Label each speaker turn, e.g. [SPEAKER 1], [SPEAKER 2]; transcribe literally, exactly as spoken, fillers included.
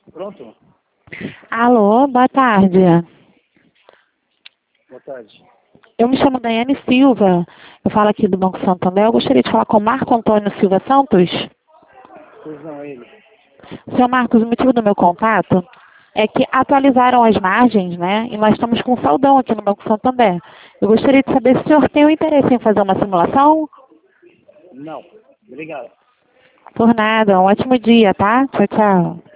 [SPEAKER 1] Pronto?
[SPEAKER 2] Alô, boa tarde.
[SPEAKER 1] Boa tarde.
[SPEAKER 2] Eu me chamo Daiane Silva. Eu falo aqui do Banco Santander. Eu gostaria de falar com o Marco Antônio Silva Santos.
[SPEAKER 1] Pois não, ele.
[SPEAKER 2] Senhor Marcos, o motivo do meu contato é que atualizaram as margens, né? E nós estamos com um saldão aqui no Banco Santander. Eu gostaria de saber se o senhor tem o interesse em fazer uma simulação?
[SPEAKER 1] Não. Obrigado.
[SPEAKER 2] Por nada. Um ótimo dia, tá? Tchau, tchau.